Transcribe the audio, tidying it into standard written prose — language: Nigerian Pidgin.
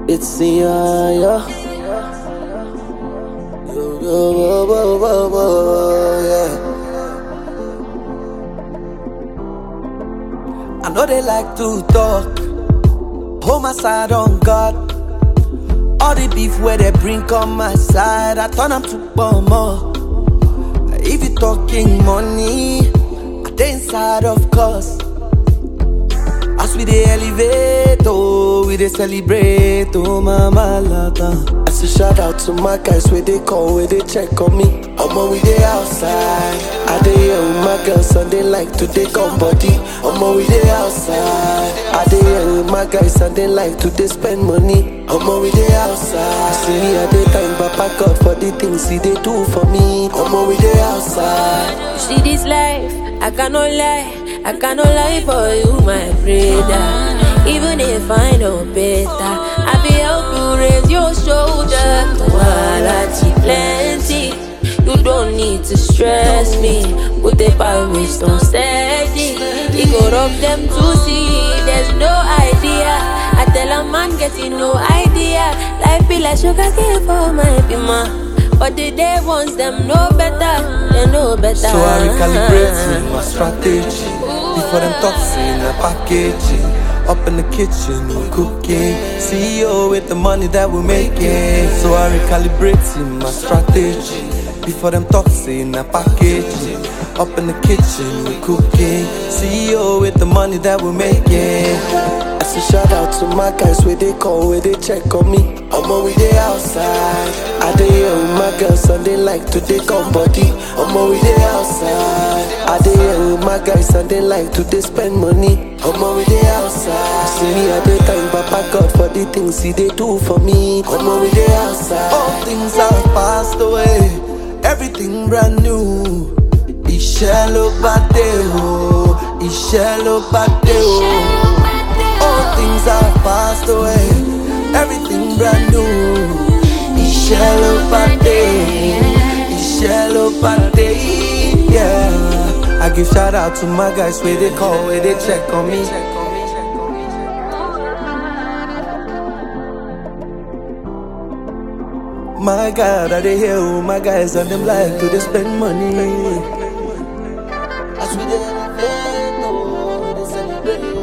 It's the yeah. Yeah. I know they like to talk, hold my side on God. All the beef where they bring on my side, I turn them to bomber. If you talking money, I dey inside of course. As we dey elevate, oh, we dey celebrate, oh, mama lata. I say shout out to my guys where they call, where they check on me. Omo, we dey outside. I dey here with my girls and they like to take on body. Omo, we dey outside. I dey here with my guys and they like to dey spend money. Omo, we dey outside. See me at the time, Papa God for the things he dey do for me. Omo, we dey outside. You see this life, I cannot lie. I cannot lie for you, my brother. Even if I know better, I be help you raise your shoulder. Quality plenty, you don't need to stress me. Put the pirates on steady. You go rub them to see, there's no idea. I tell a man getting no idea. Life be like sugar cane for my pima. But the day ones them know better, they know better. So I recalibrate my strategy. Before them toxin, a packaging. Up in the kitchen, we cooking. CEO with the money that we're making. So I recalibrate my strategy. Before them toxin, a packaging. Up in the kitchen, we cooking. CEO with the money that we're making. I say shout out to my guys where they call, where they check on me. Omo, we dey outside. I dey here with my girls and they like to take on body. Omo, we dey outside. I dey here with my guys and they like to dey spend money. Omo, we dey outside. See me at the time, Papa God for the things he dey do for me. Omo, we dey outside. All things have passed away, everything brand new. Iṣẹ́ ló bá dé o, iṣẹ́ ló bá dé o. All things have passed away, everything brand new. Iṣẹ́ ló bá dé, iṣẹ́ ló bá dé, yeah. I give shout out to my guys where they call, where they check on me. My God, I dey here with my guys and them like to they spend money. As we dey elevate, oh, they celebrate.